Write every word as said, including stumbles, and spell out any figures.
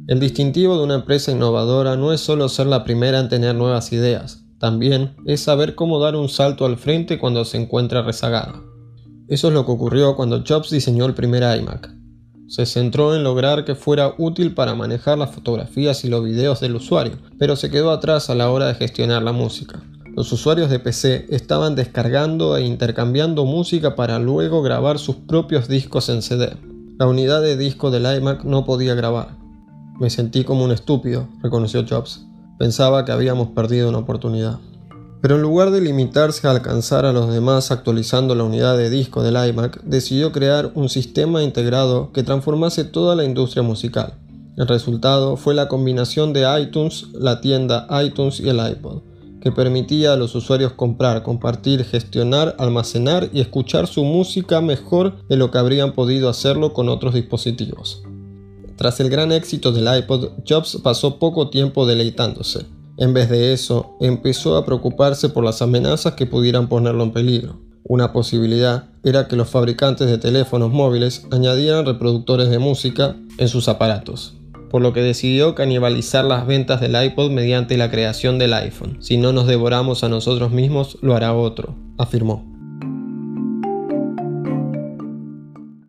El distintivo de una empresa innovadora no es solo ser la primera en tener nuevas ideas, también es saber cómo dar un salto al frente cuando se encuentra rezagada. Eso es lo que ocurrió cuando Jobs diseñó el primer iMac. Se centró en lograr que fuera útil para manejar las fotografías y los videos del usuario, pero se quedó atrás a la hora de gestionar la música. Los usuarios de P C estaban descargando e intercambiando música para luego grabar sus propios discos en C D. La unidad de disco del iMac no podía grabar. Me sentí como un estúpido, reconoció Jobs. Pensaba que habíamos perdido una oportunidad. Pero en lugar de limitarse a alcanzar a los demás actualizando la unidad de disco del iMac, decidió crear un sistema integrado que transformase toda la industria musical. El resultado fue la combinación de iTunes, la tienda iTunes y el iPod, que permitía a los usuarios comprar, compartir, gestionar, almacenar y escuchar su música mejor de lo que habrían podido hacerlo con otros dispositivos. Tras el gran éxito del iPod, Jobs pasó poco tiempo deleitándose. En vez de eso, empezó a preocuparse por las amenazas que pudieran ponerlo en peligro. Una posibilidad era que los fabricantes de teléfonos móviles añadieran reproductores de música en sus aparatos, por lo que decidió canibalizar las ventas del iPod mediante la creación del iPhone. Si no nos devoramos a nosotros mismos, lo hará otro, afirmó.